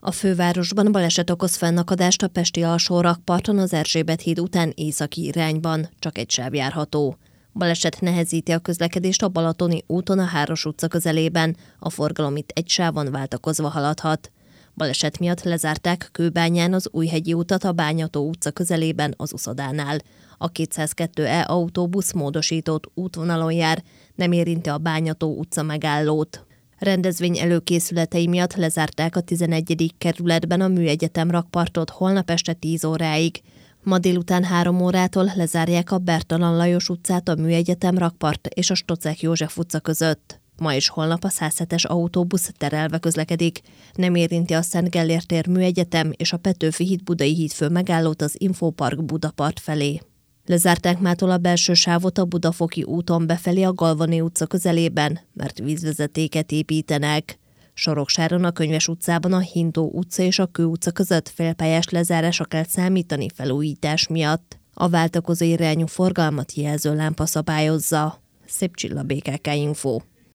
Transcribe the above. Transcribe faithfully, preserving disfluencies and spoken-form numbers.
A fővárosban baleset okoz fennakadást a pesti alsórakparton az Erzsébet híd után északi irányban, csak egy sáv járható. Baleset nehezíti a közlekedést a Balatoni úton a Háros utca közelében, a forgalom itt egy sávon váltakozva haladhat. Baleset miatt lezárták Kőbányán az Újhegyi utat a Bányató utca közelében az uszodánál. A kétszázkettő E autóbusz módosított útvonalon jár, nem érinti a Bányató utca megállót. Rendezvény előkészületei miatt lezárták a tizenegyedik kerületben a Műegyetem rakpartot holnap este tíz óráig. Ma délután három órától lezárják a Bertalan Lajos utcát a Műegyetem rakpart és a Stocek József utca között. Ma és holnap a száz hetes autóbusz terelve közlekedik. Nem érinti a Szent Gellért tér Műegyetem és a Petőfi híd Budai hídfő megállót az Infopark Budapart felé. Lezárták mától a belső sávot a Budafoki úton befelé a Galvani utca közelében, mert vízvezetéket építenek. Soroksáron a Könyves utcában a Hintó utca és a Kő utca között félpályás lezárásra kell számítani felújítás miatt. A váltakozó irányú forgalmat jelző lámpa szabályozza. Szép Csilla, bé ká ká Info.